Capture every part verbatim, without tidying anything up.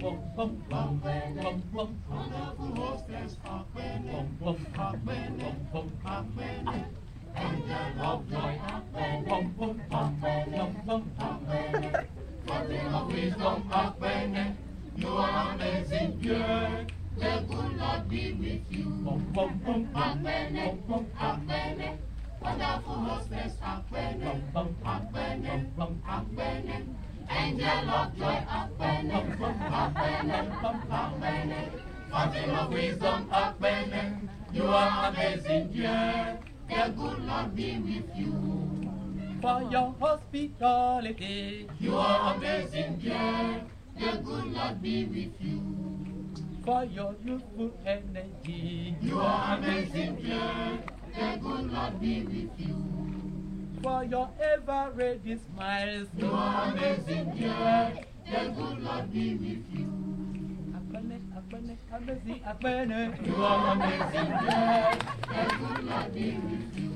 Wonderful hostess, Akbene, Akbene, Akbene. Angel of joy, Akbene, Akbene, Akbene. Fountain of wisdom, Akbene. You are amazing, pure. The good Lord be with you. Akbene, Akbene. Wonderful hostess, Akbene, Akbene, Akbene. Angel of joy, Akbene, Akbene, Akbene. Fountain of wisdom, Akbene. You are amazing, dear. The good Lord be with you. For your hospitality, you are amazing, dear. The good Lord be with you. For your youthful energy, you are amazing, dear. The good Lord be with you. For your ever-ready smiles, you are amazing, dear. The good Lord be with you. Akbene, Akbene, amazing, Akbene. You are amazing, dear. The good Lord be with you.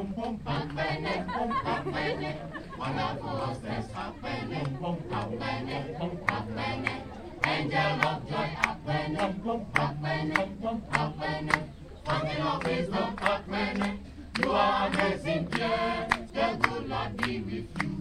Akbene, Akbene. Wonderful hostess, Akbene, Akbene, Akbene. Angel of joy, Akbene, Akbene, Akbene. Fountain of wisdom, Akbene. You are amazing, dear. The good Lord be with you.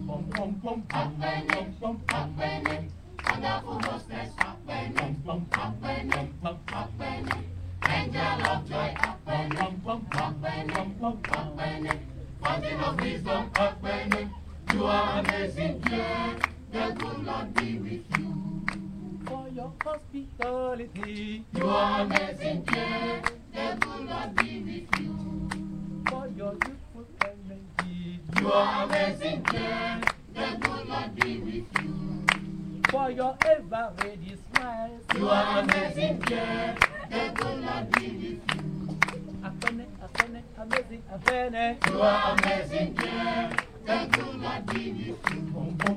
Akbene, Akbene. Wonderful hostess, Akbene, Akbene, Akbene. Angel of joy, Akbene, Akbene, Akbene. Fountain of wisdom, Akbene. You are amazing, dear. The good Lord be with you. For your hospitality, you are amazing, dear. The good Lord be with you. For your youthful energy, you are amazing, dear. The good Lord be with you. For your ever-ready smiles, you are amazing, dear. The good Lord be with you. Akbene, Akbene, amazing, Akbene. You are amazing, dear. The good Lord be with you.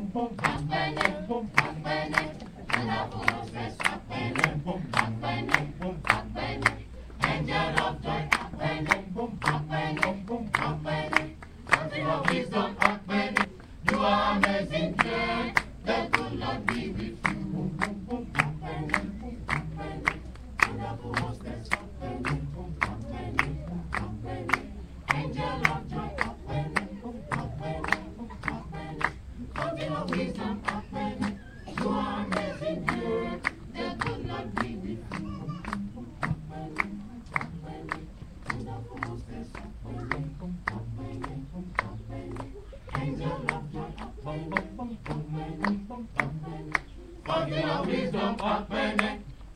Akbene, Akbene. Wonderful hostess, Akbene, Akbene, Akbene. Angel of joy, Akbene, Akbene, Akbene. Fountain of wisdom, Akbene. You are amazing, dear. The good Lord be with you. Akbene, Akbene. Wonderful hostess, Akbene, Akbene, Akbene. Angel of joy, Akbene, Akbene, Akbene. Fountain of wisdom, Akbene. You are amazing, dear. The good Lord be with you. Akbene, Akbene. Wonderful hostess, Akbene, Akbene, Akbene. Angel of joy, Akbene, Akbene, Akbene. Fountain of wisdom, Akbene.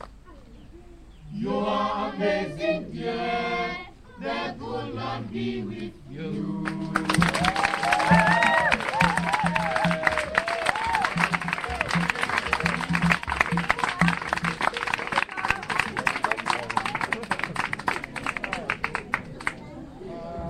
You are amazing, dear. The good Lord be with you.